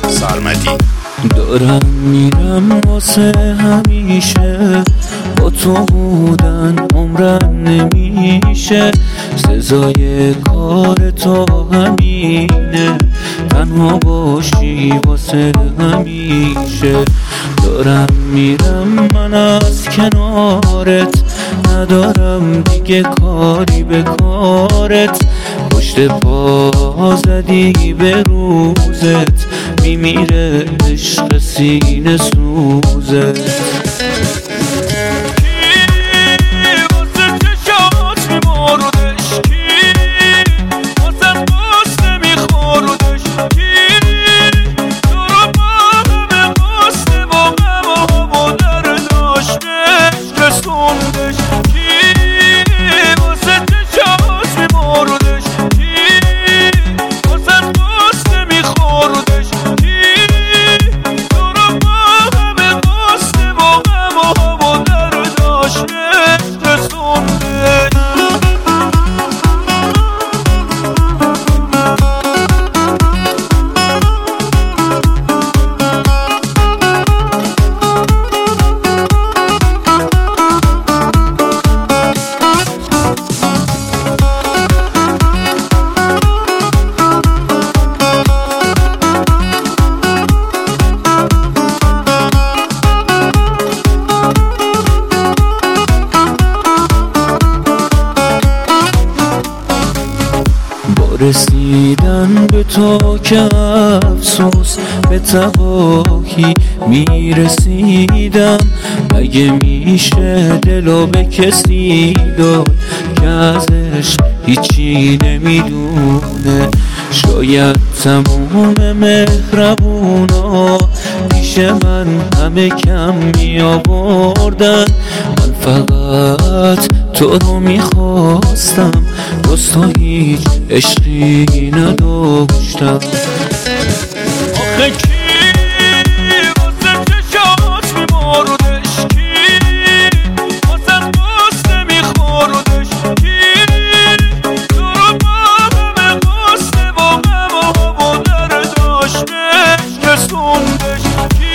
سرمدی. دارم میرم واسه همیشه، با تو بودن عمرم نمیشه، سزای کار تو همینه، تنها باشی واسه همیشه. دارم میرم من از کنارت، ندارم دیگه کاری به کارت، پشت پا زدی به روزت، میمیره عشق سینه سوزت. رسیدن به تو که افسوس به تباهی میرسیدم، مگه میشه دلو به کسی داد که ازش هیچی نمیدونه؟ شاید تموم مهربونا پیش من همه کم میآوردن، من فقط تو رو میخواستم، جز تو هیچ عشقی نداشتم. آخه کی واسه چشات میماردش، کی واسه قصه میخوردش، کی تو رو با همه قصه با غم و درداش بهش رسوندش، کی